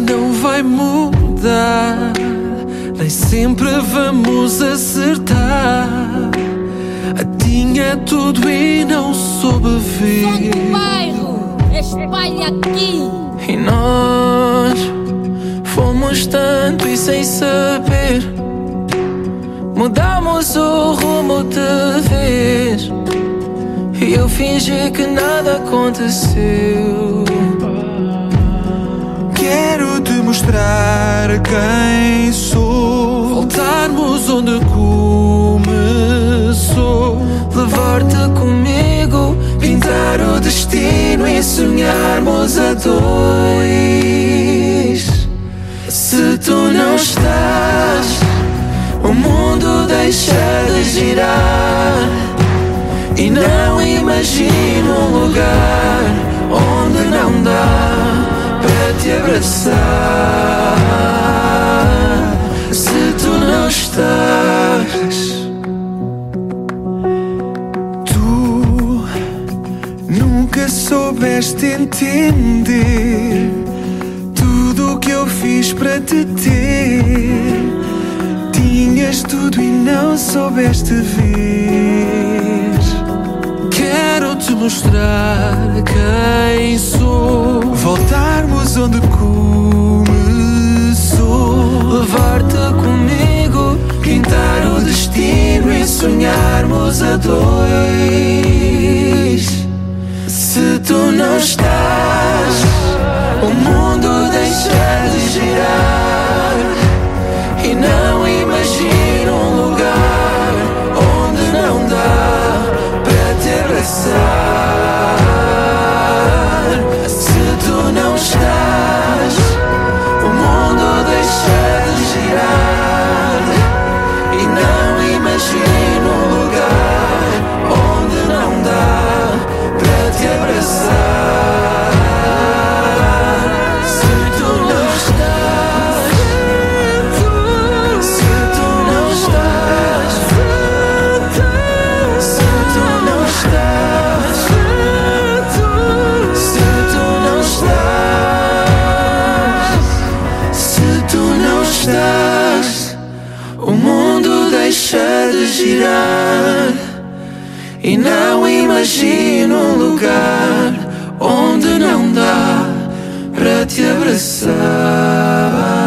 não vai mudar, nem sempre vamos acertar. Tinha tudo e não soube ver. Som do bairro, espalha aqui. E nós fomos tanto e sem saber, mudamos o rumo de vez. E eu fingi que nada aconteceu. Quero te mostrar quem sou, voltarmos onde começou, levar-te comigo, pintar o destino e sonharmos a dois. Se tu não estás, o mundo deixa de girar. E não imagino um lugar onde não dá para te abraçar. Se tu não estás, tu nunca soubeste entender tudo o que eu fiz para te ter. Tinhas tudo e não soubeste ver. Quero te mostrar quem sou, voltarmos onde começou, levar-te comigo, pintar o destino e sonharmos a dois. Se tu não estás, o mundo deixa de girar. E não imagino um lugar onde não dá para te abraçar. Se tu não estás, o mundo deixa de girar. E não imagino um lugar onde não dá para te abraçar. Se tu não estás, se tu não estás, se tu não estás, se tu não estás, se tu não estás, o mundo deixa de girar. E não imagino um lugar onde não dá para te abraçar.